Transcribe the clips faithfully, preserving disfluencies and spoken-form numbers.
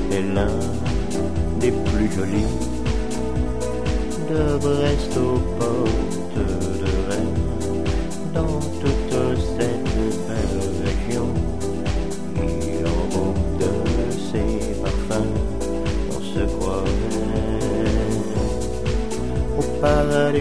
est l'un des plus jolis. De Brest aux portes de Rennes, dans toute cette belle région, il embaume de ses parfums, on se croirait au paradis.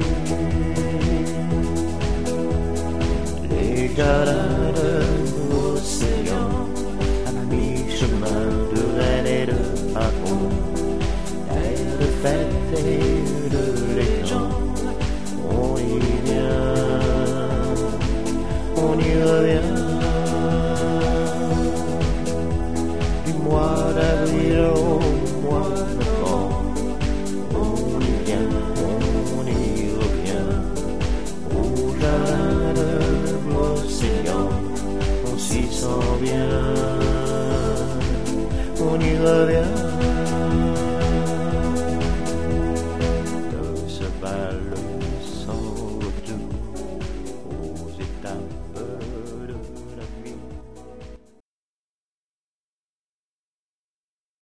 Les jardins de l'océan, à mi-chemin de Rennes et de Pâques, terre de fête et de légende, on y vient, on y revient. Du mois d'avril au mois de novembre, on y vient, on y revient. Au jardin de l'océan, on s'y sent bien, on y revient.